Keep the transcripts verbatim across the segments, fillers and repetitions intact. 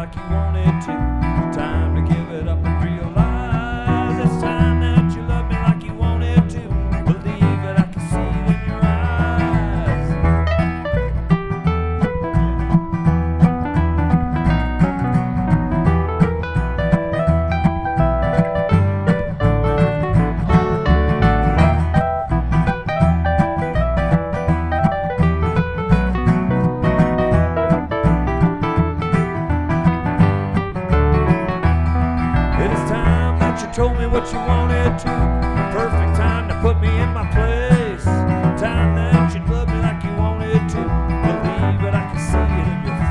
like you wanted to. Time to give it up and realize it's time that you love me like you wanted to. Believe it, I can see it in your eyes. Told me what you wanted to. Perfect time to put me in my place. Time that you'd love me like you wanted to. Believe it, I can see it in your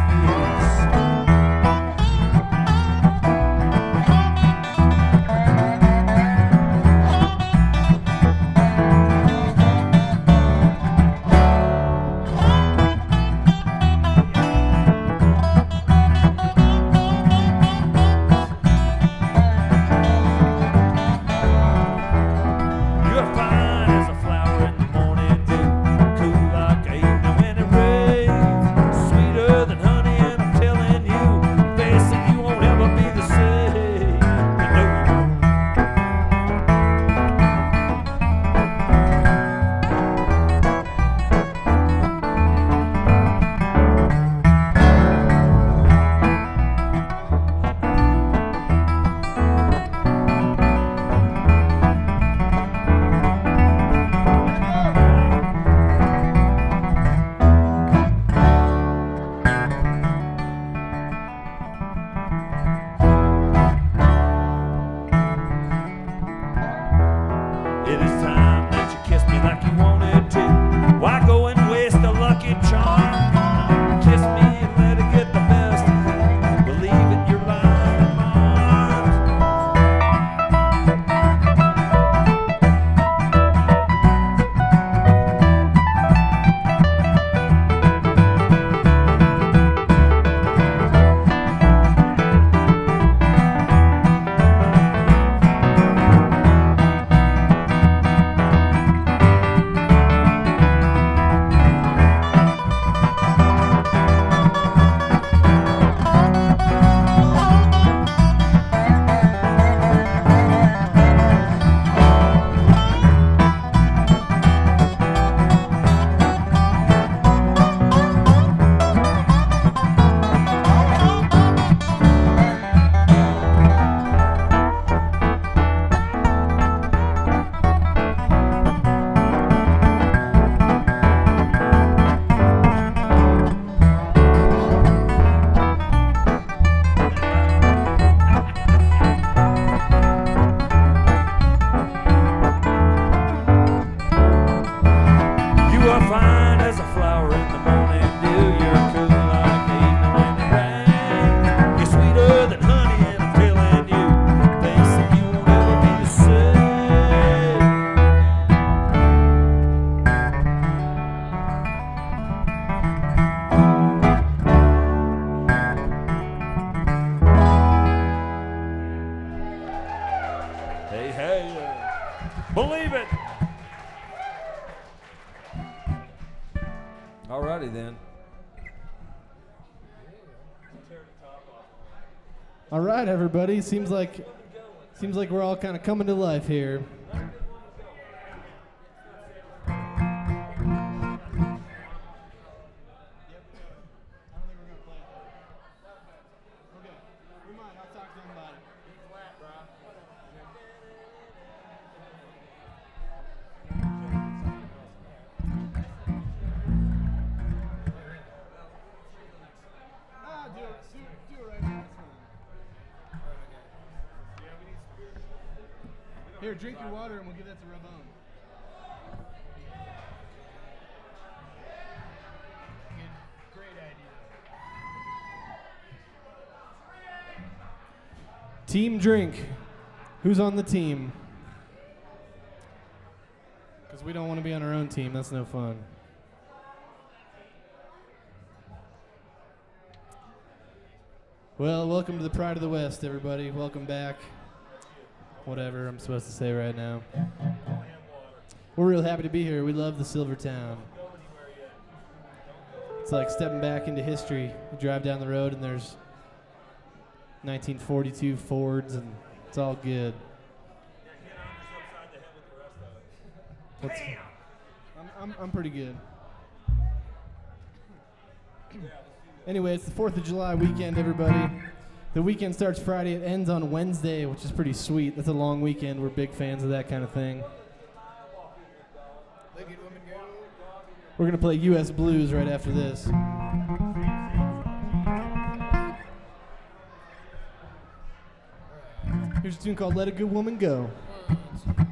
All right, everybody. Seems like seems like we're all kind of coming to life here. Here, drink your water and we'll give that to Ramon. Great idea. Team drink. Who's on the team? Because we don't want to be on our own team. That's no fun. Well, welcome to the Pride of the West, everybody. Welcome back. Whatever I'm supposed to say right now. We're real happy to be here. We love the Silver Town. It's like stepping back into history. You drive down the road and there's nineteen forty-two Fords, and it's all good. What's, I'm, I'm, I'm pretty good. Anyway, it's the fourth of July weekend, everybody. The weekend starts Friday. It ends on Wednesday, which is pretty sweet. That's a long weekend. We're big fans of that kind of thing. We're going to play U S Blues right after this. Here's a tune called Let a Good Woman Go. One, two.